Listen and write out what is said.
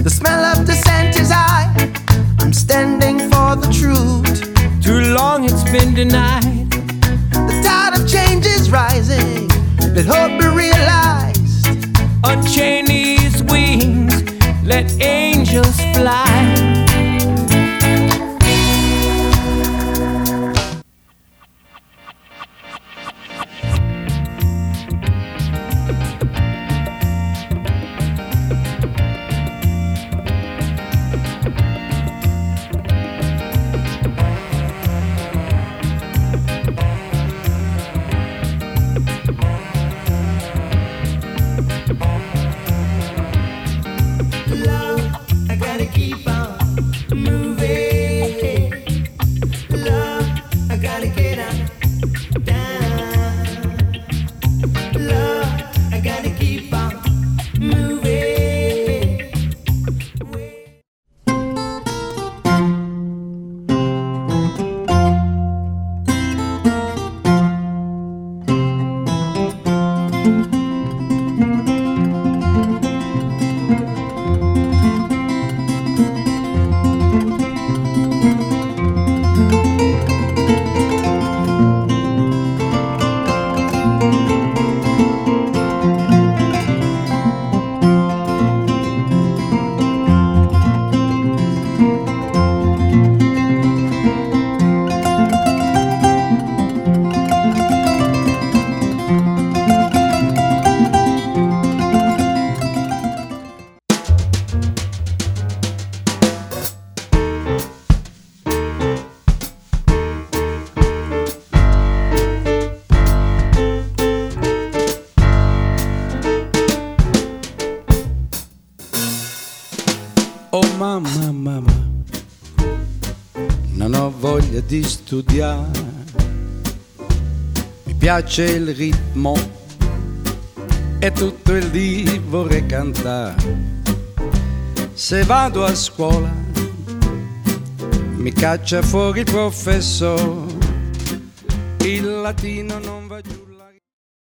The smell of dissent is high. I'm standing for the truth. Too long it's been denied. The tide of change is rising. Let hope be realized. Unchain these wings, let angels fly. Mamma, non ho voglia di studiare, mi piace il ritmo e tutto il dì vorrei cantare. Se vado a scuola mi caccia fuori il professore, il latino non